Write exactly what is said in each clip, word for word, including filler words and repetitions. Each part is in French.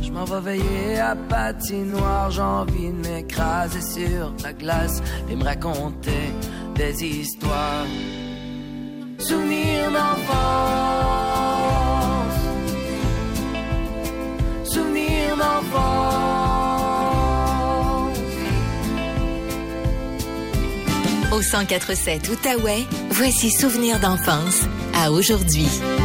Je m'en vais veiller à patinoire, j'ai envie de m'écraser sur la glace et me raconter des histoires. Souvenirs d'enfance, souvenirs d'enfance. Au cent quatre sept Outaouais, voici Souvenirs d'enfance à aujourd'hui.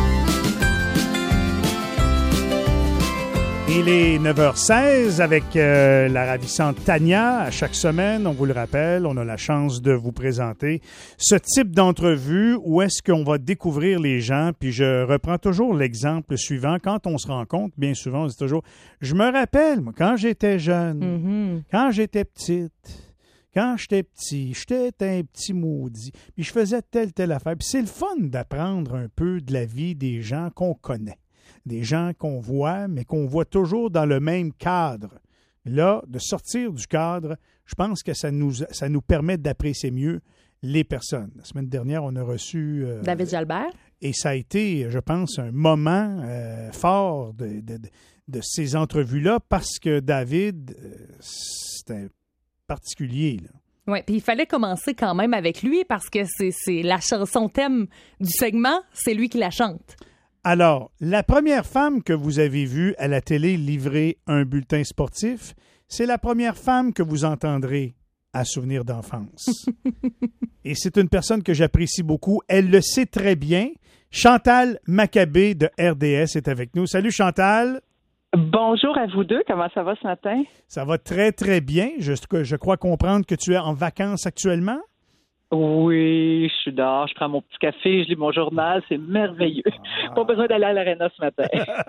Il est neuf heures seize avec euh, la ravissante Tania. À chaque semaine, on vous le rappelle, on a la chance de vous présenter ce type d'entrevue où est-ce qu'on va découvrir les gens. Puis je reprends toujours l'exemple suivant. Quand on se rencontre, bien souvent, on dit toujours « Je me rappelle, moi, quand j'étais jeune, Mm-hmm. quand j'étais petite, quand j'étais petit, j'étais un petit maudit, puis je faisais telle, telle affaire. » Puis c'est le fun d'apprendre un peu de la vie des gens qu'on connaît. Des gens qu'on voit, mais qu'on voit toujours dans le même cadre. Là, de sortir du cadre, je pense que ça nous, ça nous permet d'apprécier mieux les personnes. La semaine dernière, on a reçu... Euh, David Jalbert. Et ça a été, je pense, un moment euh, fort de, de, de, de ces entrevues-là parce que David, euh, c'était particulier, là. Oui, puis il fallait commencer quand même avec lui parce que c'est, c'est la chanson thème du segment, c'est lui qui la chante. Alors, la première femme que vous avez vue à la télé livrer un bulletin sportif, c'est la première femme que vous entendrez à Souvenirs d'enfance. Et c'est une personne que j'apprécie beaucoup. Elle le sait très bien. Chantal Maccabé de R D S est avec nous. Salut Chantal. Bonjour à vous deux. Comment ça va ce matin? Ça va très, très bien. Je, je crois comprendre que tu es en vacances actuellement. Oui, je suis dehors, je prends mon petit café, je lis mon journal, c'est merveilleux. Ah. Pas besoin d'aller à l'aréna ce matin.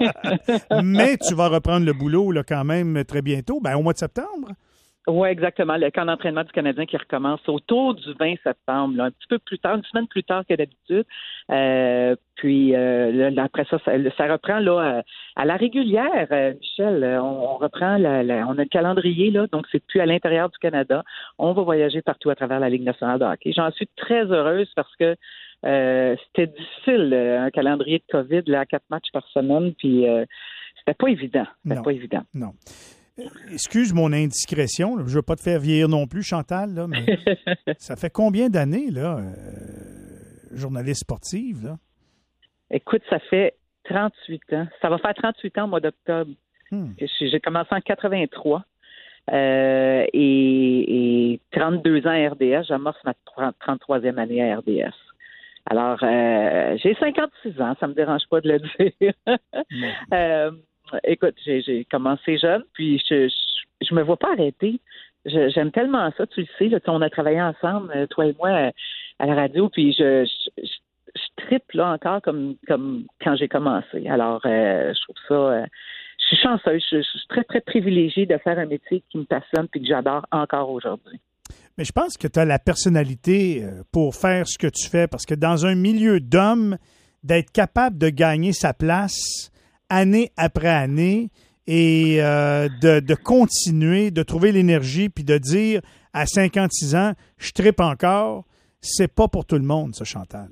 Mais tu vas reprendre le boulot là, quand même très bientôt, ben, au mois de septembre. Oui, exactement. Le camp d'entraînement du Canadien qui recommence autour du vingt septembre, là, un petit peu plus tard, une semaine plus tard que d'habitude. Euh, puis euh, là, après ça, ça, ça reprend là à, à la régulière, euh, Michel. On, on reprend, la, la, on a le calendrier là, donc c'est plus à l'intérieur du Canada. On va voyager partout à travers la Ligue nationale de hockey. J'en suis très heureuse parce que euh, c'était difficile, un calendrier de COVID là, à quatre matchs par semaine, puis euh, c'était pas évident. C'était non, pas évident. Non. Excuse mon indiscrétion, là. Je ne veux pas te faire vieillir non plus, Chantal, là, mais ça fait combien d'années, là, euh, journaliste sportive, là? Écoute, ça fait trente-huit ans. Ça va faire trente-huit ans au mois d'octobre. Hmm. J'ai commencé en quatre-vingt-trois euh, et, et trente-deux ans à R D S. J'amorce ma trente-troisième année à R D S. Alors, euh, j'ai cinquante-six ans, ça me dérange pas de le dire. euh, Écoute, j'ai, j'ai commencé jeune, puis je, je, je me vois pas arrêter. Je, j'aime tellement ça, tu le sais. Là, on a travaillé ensemble, toi et moi, à la radio, puis je, je, je, je tripe là encore comme comme quand j'ai commencé. Alors, euh, je trouve ça. Euh, je suis chanceuse, je, je suis très très privilégiée de faire un métier qui me passionne puis que j'adore encore aujourd'hui. Mais je pense que tu as la personnalité pour faire ce que tu fais, parce que dans un milieu d'hommes, d'être capable de gagner sa place année après année et euh, de, de continuer, de trouver l'énergie puis de dire à cinquante-six ans, je trippe encore, c'est pas pour tout le monde, ça, Chantal.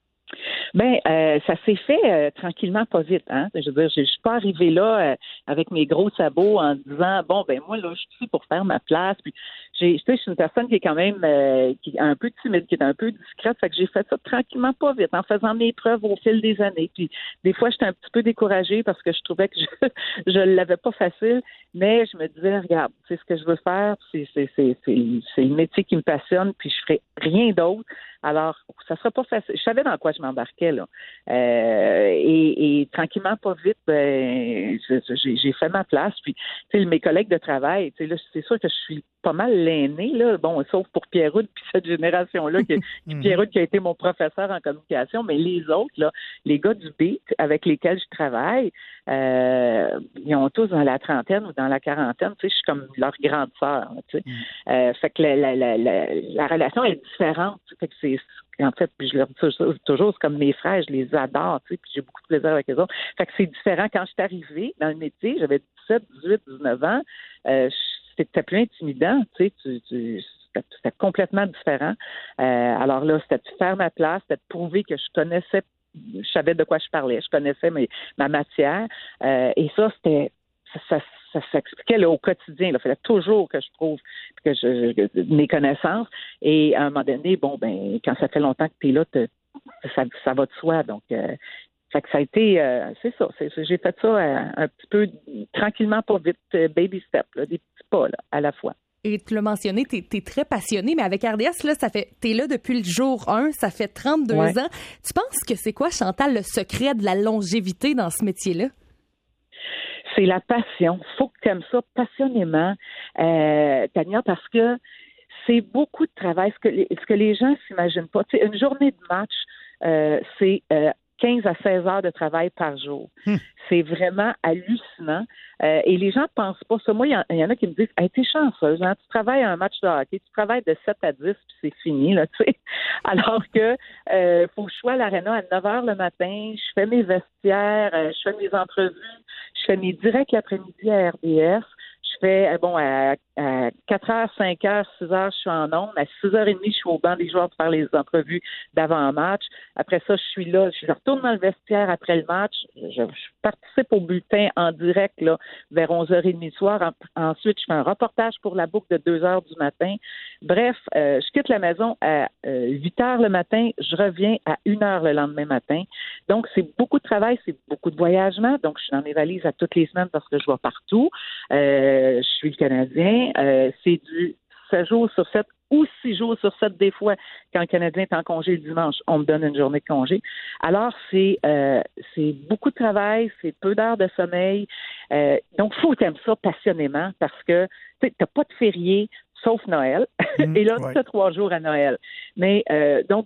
Bien, euh, ça s'est fait euh, tranquillement, pas vite. Hein? Je veux dire, je suis pas arrivée là euh, avec mes gros sabots en disant, bon, ben moi, là, je suis ici pour faire ma place. Puis, j'ai, tu sais, je suis une personne qui est quand même euh, qui est un peu timide, qui est un peu discrète. Fait que j'ai fait ça tranquillement, pas vite, en faisant mes preuves au fil des années. Puis, des fois, j'étais un petit peu découragée parce que je trouvais que je je l'avais pas facile. Mais je me disais, regarde, c'est ce que je veux faire. C'est, c'est, c'est, c'est, c'est le métier qui me passionne. Puis, je ferai rien d'autre. Alors, ça sera pas facile. Je savais dans quoi je m'embarquais, là. Euh, et, et tranquillement, pas vite, ben, j'ai, j'ai fait ma place. Puis, tu sais, mes collègues de travail, tu sais, là, c'est sûr que je suis pas mal l'aîné, là. Bon, sauf pour Pierre-Houd, puis cette génération-là, qui, Pierre-Houd qui a été mon professeur en communication, mais les autres, là, les gars du beat avec lesquels je travaille, euh, ils ont tous dans la trentaine ou dans la quarantaine, tu sais, je suis comme leur grande sœur, tu sais. Mm. Euh, fait que la, la, la, la, la relation est différente. Fait que c'est, en fait, puis je leur dis toujours, c'est comme mes frères, je les adore, tu sais, puis j'ai beaucoup de plaisir avec eux autres. Fait que c'est différent. Quand je suis arrivée dans le métier, j'avais dix-sept, dix-huit, dix-neuf ans, euh, c'était plus intimidant, tu sais, tu, tu, c'était, c'était complètement différent. Euh, alors là, c'était de faire ma place, c'était de prouver que je connaissais, je savais de quoi je parlais, je connaissais mes, ma matière, euh, et ça, c'était ça, ça, ça s'expliquait là, au quotidien. Il fallait toujours que je prouve que je, je, mes connaissances. Et à un moment donné, bon, ben, quand ça fait longtemps que tu es là, te, ça, ça va de soi. Donc, euh, fait que ça a été, euh, c'est ça. C'est, j'ai fait ça euh, un petit peu tranquillement, pas vite, euh, baby step, là, des petits pas là, à la fois. Et tu l'as mentionné, tu es très passionné, mais avec R D S, là, ça fait, t'es là depuis le jour un, ça fait trente-deux ouais. ans. Tu penses que c'est quoi, Chantal, le secret de la longévité dans ce métier-là? C'est la passion. Faut que tu aimes ça passionnément, euh, Tania, parce que c'est beaucoup de travail. Ce que les, ce que les gens s'imaginent pas. Tu sais, une journée de match, euh, c'est euh, quinze à seize heures de travail par jour. Hum. C'est vraiment hallucinant. Euh, et les gens ne pensent pas ça. Moi, il y, y en a qui me disent hey, t'es chanceuse, hein? Tu travailles à un match de hockey, tu travailles de sept à dix, puis c'est fini, là, tu sais. Alors que euh, faut que je sois à l'aréna à neuf heures le matin, je fais mes vestiaires, euh, je fais mes entrevues, je fais mes directs l'après-midi à R D S. Je fais, bon, à, à quatre heures, cinq heures, six heures, je suis en ondes. À six heures trente, je suis au banc des joueurs pour faire les entrevues d'avant-match. Après ça, je suis là, je retourne dans le vestiaire après le match. Je, je participe au bulletin en direct là, vers onze heures trente du soir. En, ensuite, je fais un reportage pour la boucle de deux heures du matin. Bref, euh, je quitte la maison à euh, huit heures le matin. Je reviens à une heure le lendemain matin. Donc, c'est beaucoup de travail, c'est beaucoup de voyagement. Donc, je suis dans mes valises à toutes les semaines parce que je vais partout. Euh, je suis le Canadien. Euh, c'est du sept jours sur sept ou six jours sur sept des fois. Quand le Canadien est en congé le dimanche, on me donne une journée de congé. Alors, c'est euh, c'est beaucoup de travail, c'est peu d'heures de sommeil. Euh, donc, il faut que tu aimes ça passionnément parce que tu n'as pas de férié, sauf Noël. Mmh, Et là, ouais. tu as trois jours à Noël. Mais euh, donc,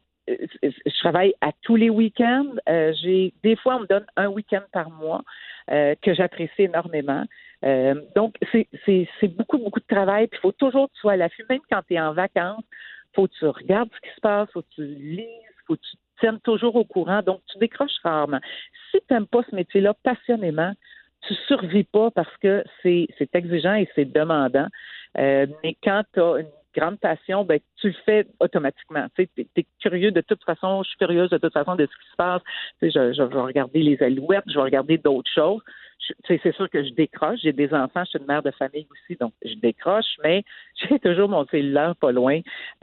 je travaille à tous les week-ends. Euh, j'ai des fois, on me donne un week-end par mois euh, que j'apprécie énormément. Euh, donc, c'est, c'est, c'est beaucoup, beaucoup de travail. Puis, il faut toujours que tu sois à l'affût. Même quand tu es en vacances, il faut que tu regardes ce qui se passe, il faut que tu lises, il faut que tu te tiennes toujours au courant. Donc, tu décroches rarement. Si tu n'aimes pas ce métier-là passionnément, tu survis pas parce que c'est, c'est exigeant et c'est demandant. Euh, mais quand tu as une grande passion, ben tu le fais automatiquement. Tu sais, t'es curieux de toute façon, je suis curieuse de toute façon de ce qui se passe. Tu sais, je, je vais regarder les alouettes, je vais regarder d'autres choses. Je, tu sais, c'est sûr que je décroche. J'ai des enfants, je suis une mère de famille aussi, donc je décroche, mais j'ai toujours mon cellulaire pas loin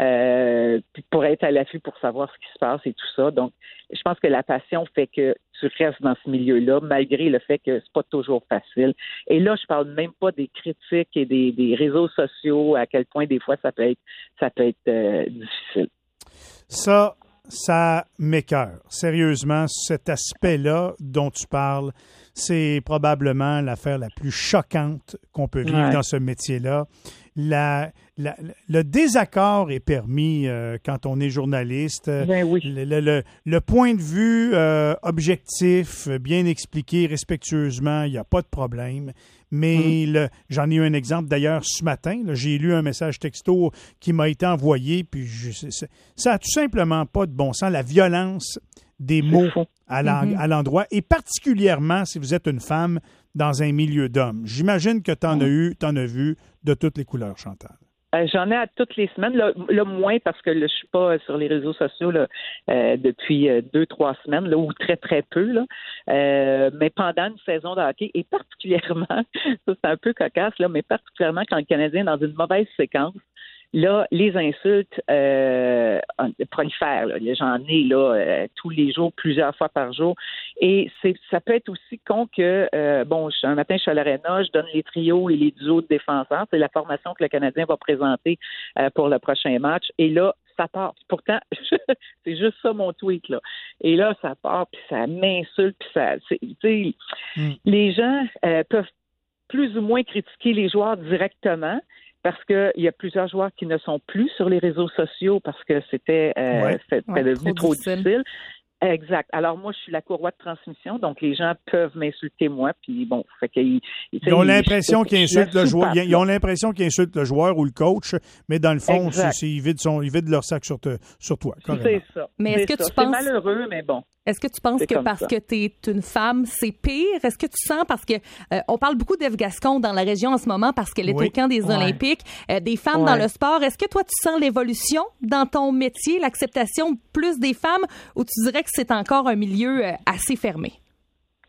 euh, pour être à l'affût pour savoir ce qui se passe et tout ça. Donc, je pense que la passion fait que tu restes dans ce milieu-là, malgré le fait que c'est pas toujours facile. Et là, je parle même pas des critiques et des, des réseaux sociaux, à quel point des fois ça peut être, ça peut être euh, difficile. Ça, ça m'écoeure. Sérieusement, cet aspect-là dont tu parles, c'est probablement l'affaire la plus choquante qu'on peut vivre ouais. dans ce métier-là. La, la, le désaccord est permis euh, quand on est journaliste. Ben oui. le, le, le, le point de vue euh, objectif, bien expliqué respectueusement, il n'y a pas de problème. Mais mmh. le, j'en ai eu un exemple d'ailleurs ce matin. Là, j'ai lu un message texto qui m'a été envoyé, puis je, ça, ça a tout simplement pas de bon sens. La violence des mots à, l'en, mmh. à l'endroit, et particulièrement si vous êtes une femme dans un milieu d'hommes. J'imagine que tu en mmh. as eu, tu en as vu de toutes les couleurs, Chantal. Euh, j'en ai à toutes les semaines, là, là moins parce que là, je suis pas sur les réseaux sociaux là, euh, depuis euh, deux, trois semaines, là, ou très, très peu. Là. Euh, mais pendant une saison de hockey, et particulièrement, ça c'est un peu cocasse, là, mais particulièrement quand le Canadien est dans une mauvaise séquence, là, les insultes euh, prolifèrent. Là. J'en ai là euh, tous les jours, plusieurs fois par jour. Et c'est, ça peut être aussi con que, euh, bon, je, un matin, je suis à l'aréna, je donne les trios et les duos de défenseurs. C'est la formation que le Canadien va présenter euh, pour le prochain match. Et là, ça part. Puis pourtant, c'est juste ça mon tweet, là. Et là, ça part, puis ça m'insulte, puis ça... Tu sais, mm. les gens euh, peuvent plus ou moins critiquer les joueurs directement, parce qu'il y a plusieurs joueurs qui ne sont plus sur les réseaux sociaux parce que c'était, euh, ouais, c'était ouais, devenu trop, trop difficile. difficile. Exact. Alors moi, je suis la courroie de transmission, donc les gens peuvent m'insulter moi, puis bon, fait qu'ils ils ont l'impression qu'ils insultent le joueur, ils ont l'impression qu'ils insultent le joueur ou le coach, mais dans le fond, c'est, c'est, ils vident son, ils vident leur sac sur, te, sur toi. Carrément. C'est ça. Mais est-ce c'est que ça. tu penses c'est malheureux, mais bon. Est-ce que tu penses c'est que parce ça. que tu es une femme, c'est pire? Est-ce que tu sens, parce que euh, on parle beaucoup d'Ève Gascon dans la région en ce moment parce qu'elle est oui. au camp des ouais. Olympiques, euh, des femmes ouais. dans le sport. Est-ce que toi, tu sens l'évolution dans ton métier, l'acceptation plus des femmes, ou tu dirais que c'est encore un milieu euh, assez fermé?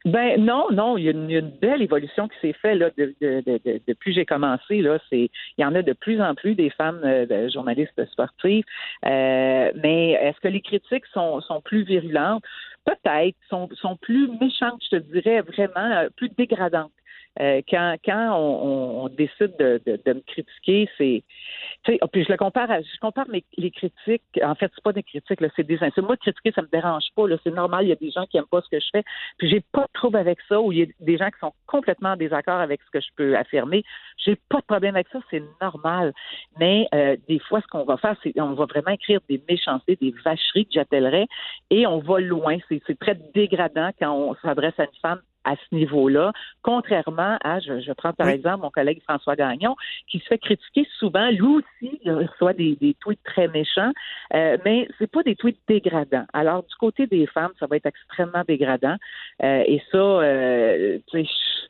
Ben non, non, il y a une, une belle évolution qui s'est faite là de, de, de, de, depuis que j'ai commencé. Là, c'est il y en a de plus en plus des femmes euh, de journalistes sportives. Euh, mais est-ce que les critiques sont, sont plus virulentes? Peut-être, sont, sont plus méchantes, je te dirais, vraiment euh, plus dégradantes. Euh, quand quand on, on décide de, de, de me critiquer, c'est, tu sais, puis je le compare, à, je compare mes, les critiques. En fait, c'est pas des critiques, là, c'est des insultes. Moi, critiquer, ça me dérange pas. Là, c'est normal. Il y a des gens qui aiment pas ce que je fais. Puis j'ai pas de trouble avec ça. Ou il y a des gens qui sont complètement en désaccord avec ce que je peux affirmer. J'ai pas de problème avec ça. C'est normal. Mais euh, des fois, ce qu'on va faire, c'est on va vraiment écrire des méchancetés, des vacheries que j'appellerais, et on va loin. C'est, c'est très dégradant quand on s'adresse à une femme à ce niveau-là, contrairement à, je, je prends par oui. exemple mon collègue François Gagnon, qui se fait critiquer souvent, lui aussi, il reçoit des, des tweets très méchants, euh, mais c'est pas des tweets dégradants. Alors, du côté des femmes, ça va être extrêmement dégradant, euh, et ça, euh, tu sais,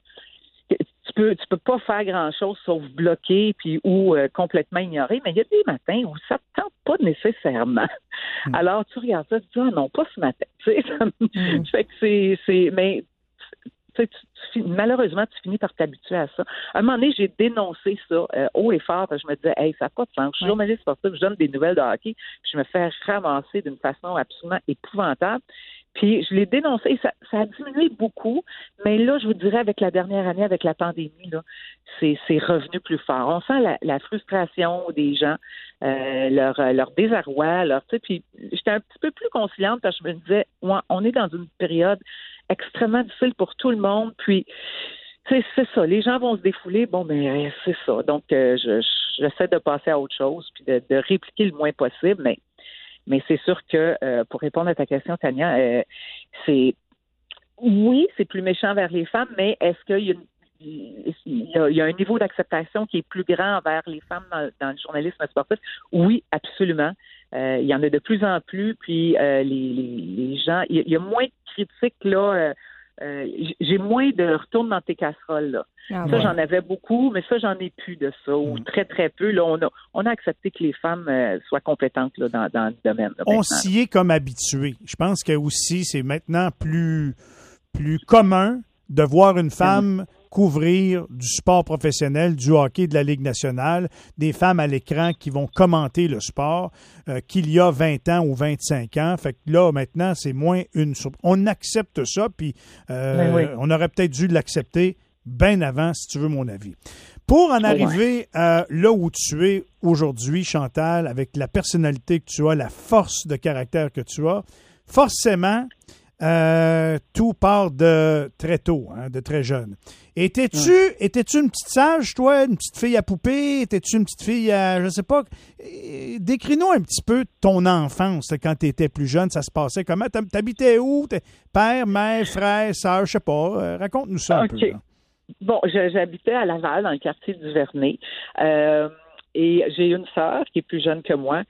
tu peux, tu peux pas faire grand-chose sauf bloquer puis ou euh, complètement ignorer, mais il y a des matins où ça te tente pas nécessairement. Mm. Alors, tu regardes ça, tu dis, ah non, pas ce matin. Tu sais, ça mm. fait que c'est, c'est, mais Tu, tu, malheureusement, tu finis par t'habituer à ça. À un moment donné, j'ai dénoncé ça euh, haut et fort, parce que je me disais, hey, ça n'a pas de sens. Je suis journaliste sportif, je donne des nouvelles de hockey, puis je me fais ramasser d'une façon absolument épouvantable. Puis je l'ai dénoncé, ça, ça a diminué beaucoup, mais là, je vous dirais, avec la dernière année, avec la pandémie, là, c'est, c'est revenu plus fort. On sent la, la frustration des gens, euh, leur, leur désarroi, leur, tu sais, puis j'étais un petit peu plus conciliante parce que je me disais, ouais, on est dans une période extrêmement difficile pour tout le monde, puis c'est, c'est ça, les gens vont se défouler, bon, ben c'est ça. Donc, euh, je, j'essaie de passer à autre chose, puis de, de répliquer le moins possible, mais Mais c'est sûr que, euh, pour répondre à ta question, Tania, euh, c'est oui, c'est plus méchant vers les femmes, mais est-ce qu'il y a, une, il y a, il y a un niveau d'acceptation qui est plus grand envers les femmes dans, dans le journalisme sportif? Oui, absolument. Euh, il y en a de plus en plus, puis euh, les, les, les gens, il y a moins de critiques, là. Euh, Euh, j'ai moins de retourne dans tes casseroles, là. Ah, ça, ouais. J'en avais beaucoup, mais ça, j'en ai plus de ça, ou mmh. très, très peu. Là, on a, on a accepté que les femmes euh, soient compétentes là, dans, dans le domaine. Là, on s'y est comme habitué. Je pense que aussi, c'est maintenant plus, plus commun de voir une femme mmh. couvrir du sport professionnel, du hockey de la Ligue nationale, des femmes à l'écran qui vont commenter le sport, euh, qu'il y a vingt ans ou vingt-cinq ans. Fait que là, maintenant, c'est moins une... On accepte ça, puis euh, oui. on aurait peut-être dû l'accepter bien avant, si tu veux mon avis. Pour en arriver euh, là où tu es aujourd'hui, Chantal, avec la personnalité que tu as, la force de caractère que tu as, forcément... Euh, tout part de très tôt, hein, de très jeune. Étais-tu, ouais. étais-tu une petite sage, toi, une petite fille à poupée? Étais-tu une petite fille à, je sais pas, décris-nous un petit peu ton enfance quand tu étais plus jeune, ça se passait comment? T'habitais où? T'es père, mère, frère, sœur, je sais pas. Raconte-nous ça okay. un peu. Là. Bon, je, j'habitais à Laval, dans le quartier du Vernet. Euh, Et j'ai une sœur qui est plus jeune que moi,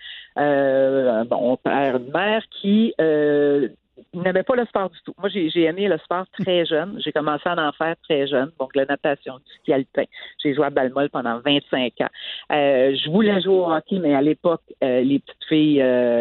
euh, bon, père, une mère qui... Euh, n'aimait pas le sport du tout. Moi, j'ai, j'ai aimé le sport très jeune. J'ai commencé à en faire très jeune. Donc, la natation, du ski alpin. J'ai joué à balle-molle pendant vingt-cinq ans. Euh, je voulais jouer au hockey, mais à l'époque, euh, les petites filles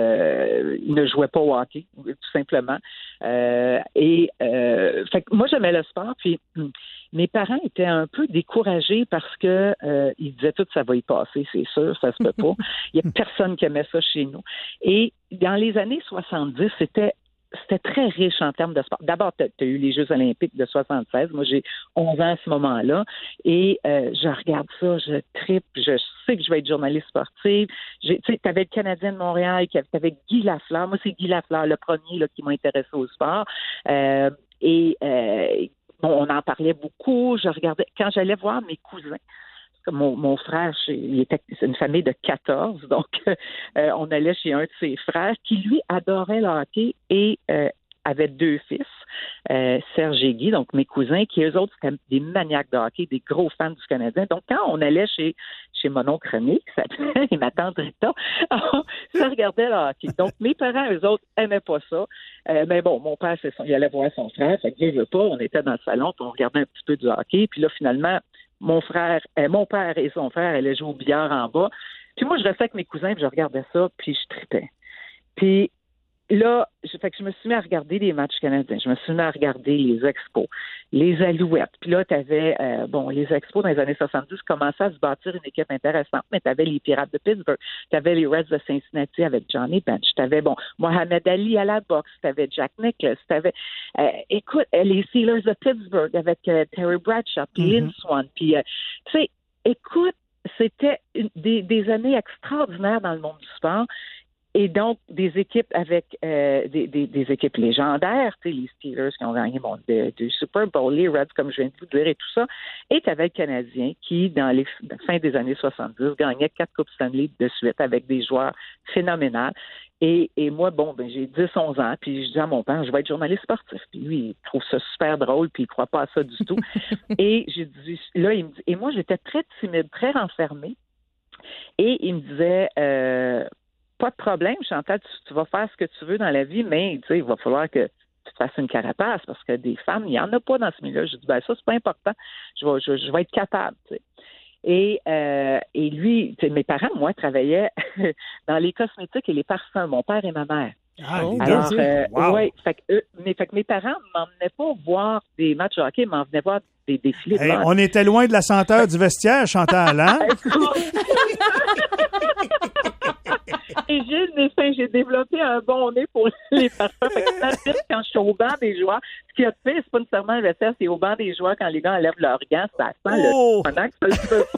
euh, ne jouaient pas au hockey, tout simplement. Euh, et euh, fait que moi, j'aimais le sport. Puis, mes parents étaient un peu découragés parce que euh, ils disaient tout ça va y passer, c'est sûr, ça se peut pas. Il y a personne qui aimait ça chez nous. Et dans les années soixante-dix, c'était C'était très riche en termes de sport. D'abord, tu as eu les Jeux olympiques de soixante-seize. Moi, j'ai onze ans à ce moment-là. Et euh, je regarde ça, je tripe, je sais que je vais être journaliste sportive. Tu sais, tu avais le Canadien de Montréal, tu avais Guy Lafleur. Moi, c'est Guy Lafleur, le premier là, qui m'a intéressé au sport. Euh, et euh, bon, on en parlait beaucoup. Je regardais. Quand j'allais voir mes cousins, Mon, mon frère, il était, c'est une famille de quatorze, donc euh, on allait chez un de ses frères qui, lui, adorait le hockey et euh, avait deux fils, euh, Serge et Guy, donc mes cousins, qui eux autres, c'était des maniaques de hockey, des gros fans du Canadien. Donc, quand on allait chez, chez mon oncle René, qui s'appelait, et ma tante Rita, ça regardait le hockey. Donc, mes parents, eux autres, aimaient pas ça. Euh, mais bon, mon père, c'est ça, il allait voir son frère, fait que je veux pas, on était dans le salon, puis on regardait un petit peu du hockey, puis là, finalement, Mon frère, euh, mon père et son frère allaient jouer au billard en bas. Puis moi, je restais avec mes cousins, puis je regardais ça, puis je tripais. Puis là, je, fait que je me suis mis à regarder les matchs canadiens. Je me suis mis à regarder les Expos, les Alouettes. Puis là, tu avais, euh, bon, les Expos dans les années soixante-dix commençaient à se bâtir une équipe intéressante, mais tu avais les Pirates de Pittsburgh, tu avais les Reds de Cincinnati avec Johnny Bench, tu avais, bon, Mohamed Ali à la boxe, tu avais Jack Nicklaus, tu avais, euh, écoute, les Steelers de Pittsburgh avec euh, Terry Bradshaw, puis mm-hmm. Lynn Swann, puis, euh, tu sais, écoute, c'était une, des, des années extraordinaires dans le monde du sport. Et donc, des équipes avec euh, des, des, des équipes légendaires, tu sais, les Steelers qui ont gagné bon, de, de Super Bowl, les Reds, comme je viens de vous dire, et tout ça. Et tu avais le Canadien qui, dans les fin des années soixante-dix, gagnait quatre Coupes Stanley de suite avec des joueurs phénoménaux. Et, et moi, bon, ben j'ai dix onze ans, puis je dis à mon père, je vais être journaliste sportif. Puis lui, il trouve ça super drôle, puis il croit pas à ça du tout. Et j'ai dit, là, il me dit, et moi, j'étais très timide, très renfermée. Et il me disait, euh, pas de problème, Chantal, tu, tu vas faire ce que tu veux dans la vie, mais tu sais, il va falloir que tu te fasses une carapace parce que des femmes, il n'y en a pas dans ce milieu-là. Je dis, ben ça, c'est pas important. Je vais, je, je vais être capable, tu sais. Et, euh, et lui, mes parents, moi, travaillaient dans les cosmétiques et les parfums, mon père et ma mère. Ah, Alors, euh, wow. ouais, fait que, eux, mais, fait que mes parents ne m'emmenaient pas voir des matchs de hockey, ils m'emmenaient voir des défilés de hey, mode. On était loin de la senteur du vestiaire, Chantal, hein? Et j'ai, j'ai développé un bon nez pour les parfums. Fait que quand je suis au banc des joueurs, ce qu'il y a de fait, c'est pas nécessairement un vestiaire, c'est au banc des joueurs quand les gars enlèvent leurs gants, ça sent oh! le pendant que ça le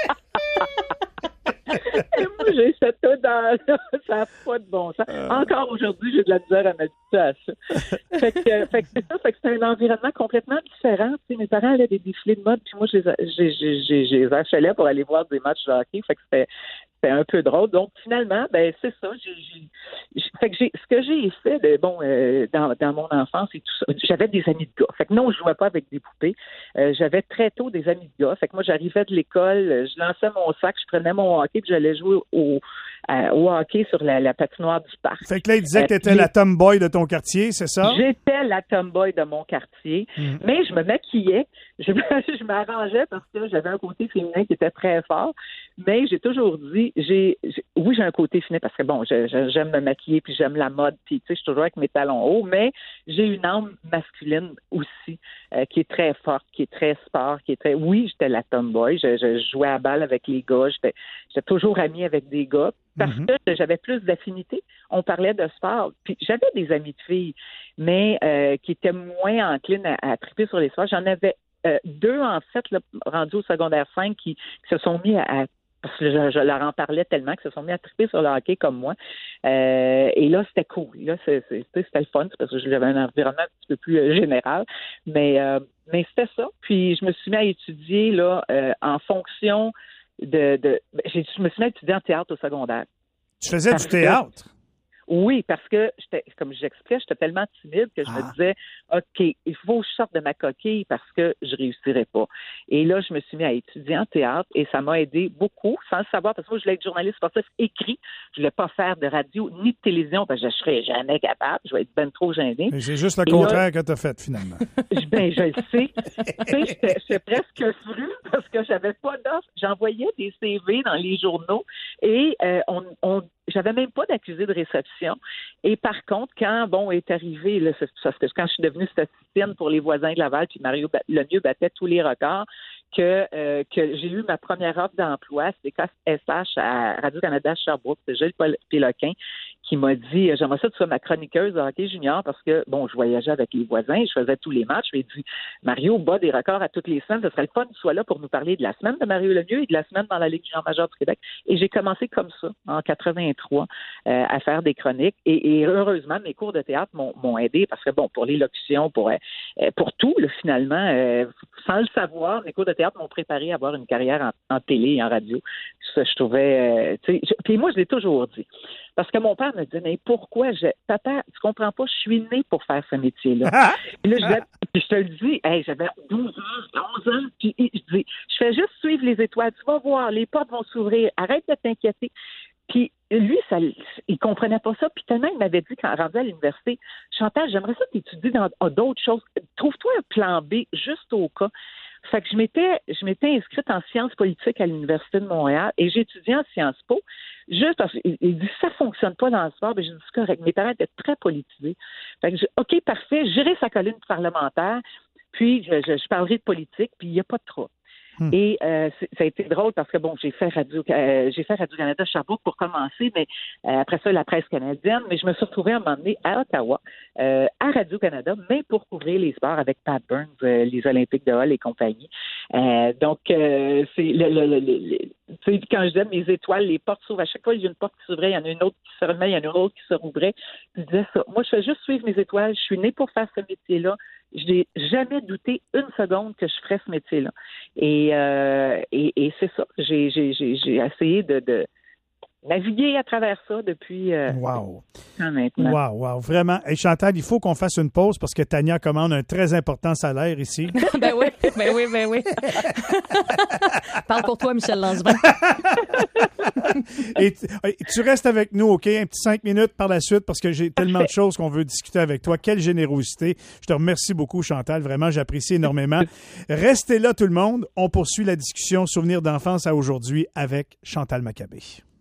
Et moi, j'ai cette odeur-là, ça n'a pas de bon sens. Euh... Encore aujourd'hui, j'ai de la misère à m'habituer à ça. Fait que, fait que c'est ça, fait que c'est un environnement complètement différent. Tu sais, mes parents allaient des défilés de mode, puis moi, je les, j'ai, j'ai, j'ai les achalais pour aller voir des matchs de hockey. Fait que c'était, c'était un peu drôle. Donc, finalement, ben c'est ça. J'ai, j'ai, fait que j'ai, ce que j'ai fait, de, bon, euh, dans, dans mon enfance et tout ça, j'avais des amis de gars. Fait que non, je jouais pas avec des poupées. Euh, j'avais très tôt des amis de gars. Fait que moi, j'arrivais de l'école, je lançais mon sac, je prenais mon hockey, puis j'allais jouer au, euh, au hockey sur la, la patinoire du parc. Fait que là, il disait que tu étais euh, la tomboy de ton quartier, c'est ça? J'étais la tomboy de mon quartier, mmh. mais je me maquillais, je, je m'arrangeais parce que j'avais un côté féminin qui était très fort, mais j'ai toujours dit, j'ai, j'ai oui, j'ai un côté féminin parce que, bon, je, je, j'aime me maquiller, puis j'aime la mode, puis tu sais, je suis toujours avec mes talons hauts, mais j'ai une âme masculine aussi, euh, qui est très forte, qui est très sport, qui est très... Oui, j'étais la tomboy, je, je jouais à la balle avec les gars, j'étais, j'étais toujours amie avec des gars, parce mm-hmm. que j'avais plus d'affinité. On parlait de sport. Puis j'avais des amis de filles, mais euh, qui étaient moins enclines à, à triper sur les sports. J'en avais euh, deux, en fait, là, rendus au secondaire cinq, qui, qui se sont mis à, à parce que je, je leur en parlais tellement, qu'ils se sont mis à triper sur le hockey comme moi. Euh, et là, c'était cool. Là, c'est, c'est, c'était le fun, parce que j'avais un environnement un petit peu plus euh, général. Mais, euh, mais c'était ça. Puis je me suis mis à étudier là euh, en fonction de... de j'ai, je me suis mis à étudier en théâtre au secondaire. Tu faisais parce du théâtre? Que, oui, parce que, j'étais, comme j'expliquais, j'étais tellement timide que je ah. me disais, OK, il faut que je sorte de ma coquille parce que je réussirais pas. Et là, je me suis mis à étudier en théâtre et ça m'a aidé beaucoup, sans le savoir, parce que moi, je voulais être journaliste sportif écrit. Je voulais pas faire de radio ni de télévision parce que je serais jamais capable. Je vais être ben trop gênée. Mais c'est juste le et contraire là, que tu as fait, finalement. Ben, je le sais. Tu sais, j'étais, j'étais presque fru parce que j'avais pas d'offre. J'envoyais des C V dans les journaux et euh, on, on j'avais même pas d'accusé de réception. Et par contre, quand, bon, est arrivé, là, c'est, parce que quand je suis devenue statisticienne pour les voisins de Laval, puis Mario Lemieux battait tous les records, que, euh, que j'ai eu ma première offre d'emploi, c'était K S H à Radio-Canada Sherbrooke, c'est Gilles Péloquin qui m'a dit, j'aimerais ça que tu sois ma chroniqueuse de hockey junior parce que, bon, je voyageais avec les voisins, je faisais tous les matchs, je lui ai dit, Mario bat des records à toutes les semaines, ce serait le fun que tu sois là pour nous parler de la semaine de Mario Lemieux et de la semaine dans la Ligue junior majeure du Québec. Et j'ai commencé comme ça, en quatre-vingt-trois, euh, à faire des chroniques. Et, et heureusement, mes cours de théâtre m'ont, m'ont aidé parce que, bon, pour l'élocution, pour, euh, pour tout, là, finalement, euh, sans le savoir, mes cours de théâtre m'ont préparé à avoir une carrière en, en télé et en radio. Ça, je trouvais, euh, tu sais, puis moi, je l'ai toujours dit. Parce que mon père me disait, mais pourquoi je... Papa, tu comprends pas, je suis né pour faire ce métier-là. Et là, je, disais, puis je te le dis, hey, j'avais douze ans, onze ans, puis je dis, je fais juste suivre les étoiles, tu vas voir, les portes vont s'ouvrir, arrête de t'inquiéter. Puis lui, ça, il comprenait pas ça. Puis tellement il m'avait dit, quand rendu à l'université, Chantal, j'aimerais ça t'étudier dans, dans d'autres choses. Trouve-toi un plan B juste au cas. Fait que je m'étais, je m'étais inscrite en sciences politiques à l'Université de Montréal et j'ai étudié en Sciences Po. Juste parce qu'il dit ça fonctionne pas dans le sport, mais j'ai dit c'est correct. Mes parents étaient très politisés. Fait que j'ai, OK, parfait, j'irai sa colline parlementaire, puis je, je, je parlerai de politique, puis il n'y a pas de trouble. Hmm. Et euh, ça a été drôle parce que, bon, j'ai fait Radio euh, j'ai fait Radio-Canada Sherbrooke pour commencer, mais euh, après ça, la presse canadienne, mais je me suis retrouvée à un moment donné à Ottawa, euh, à Radio-Canada, mais pour couvrir les sports avec Pat Burns, euh, les Olympiques de Hall et compagnie. Euh, donc, euh, c'est le, le, le, le, tu sais, quand je disais mes étoiles, les portes s'ouvrent. À chaque fois, il y a une porte qui s'ouvrait, il y en a une autre qui se fermait, il y en a une autre qui se rouvrait. Je disais ça. Moi, je fais juste suivre mes étoiles. Je suis née pour faire ce métier-là. Je n'ai jamais douté une seconde que je ferais ce métier-là. Et, euh, et, et c'est ça. J'ai, j'ai, j'ai, j'ai essayé de, de naviguer à travers ça depuis euh, wow. maintenant. Wow, wow, vraiment. Et Chantal, il faut qu'on fasse une pause parce que Tania commande un très important salaire ici. ben oui, ben oui, ben oui. Parle pour toi, Michel Langevin. Et tu, tu restes avec nous, OK? Un petit cinq minutes par la suite parce que j'ai tellement de choses qu'on veut discuter avec toi. Quelle générosité. Je te remercie beaucoup, Chantal. Vraiment, j'apprécie énormément. Restez là, tout le monde. On poursuit la discussion Souvenirs d'enfance à aujourd'hui avec Chantal Maccabé.